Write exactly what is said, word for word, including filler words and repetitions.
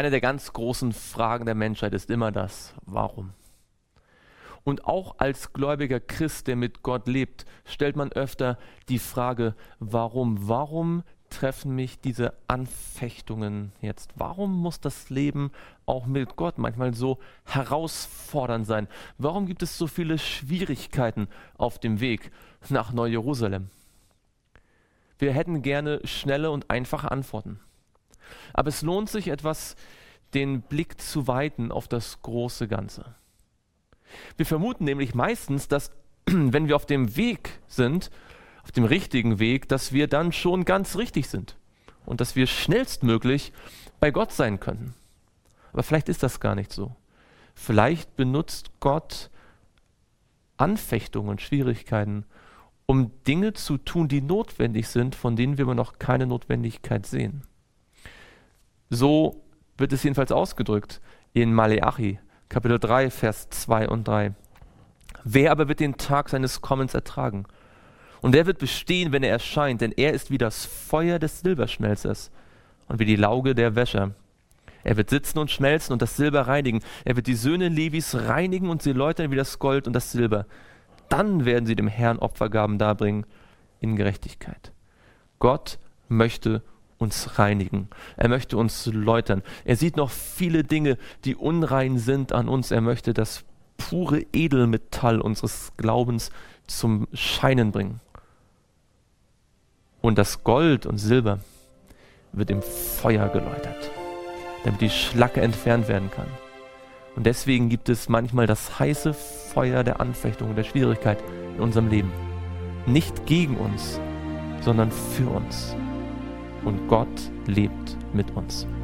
Eine der ganz großen Fragen der Menschheit ist immer das Warum. Und auch als gläubiger Christ, der mit Gott lebt, stellt man öfter die Frage, warum? Warum treffen mich diese Anfechtungen jetzt? Warum muss das Leben auch mit Gott manchmal so herausfordernd sein? Warum gibt es so viele Schwierigkeiten auf dem Weg nach Neu-Jerusalem? Wir hätten gerne schnelle und einfache Antworten. Aber es lohnt sich etwas, den Blick zu weiten auf das große Ganze. Wir vermuten nämlich meistens, dass wenn wir auf dem Weg sind, auf dem richtigen Weg, dass wir dann schon ganz richtig sind und dass wir schnellstmöglich bei Gott sein können. Aber vielleicht ist das gar nicht so. Vielleicht benutzt Gott Anfechtungen und Schwierigkeiten, um Dinge zu tun, die notwendig sind, von denen wir aber noch keine Notwendigkeit sehen. So wird es jedenfalls ausgedrückt in Maleachi, Kapitel drei, Vers zwei und drei. Wer aber wird den Tag seines Kommens ertragen? Und wer wird bestehen, wenn er erscheint? Denn er ist wie das Feuer des Silberschmelzers und wie die Lauge der Wäscher. Er wird sitzen und schmelzen und das Silber reinigen. Er wird die Söhne Levis reinigen und sie läutern wie das Gold und das Silber. Dann werden sie dem Herrn Opfergaben darbringen in Gerechtigkeit. Gott möchte uns reinigen. Er möchte uns läutern. Er sieht noch viele Dinge, die unrein sind an uns. Er möchte das pure Edelmetall unseres Glaubens zum Scheinen bringen. Und das Gold und Silber wird im Feuer geläutert, damit die Schlacke entfernt werden kann. Und deswegen gibt es manchmal das heiße Feuer der Anfechtung und der Schwierigkeit in unserem Leben. Nicht gegen uns, sondern für uns. Und Gott lebt mit uns.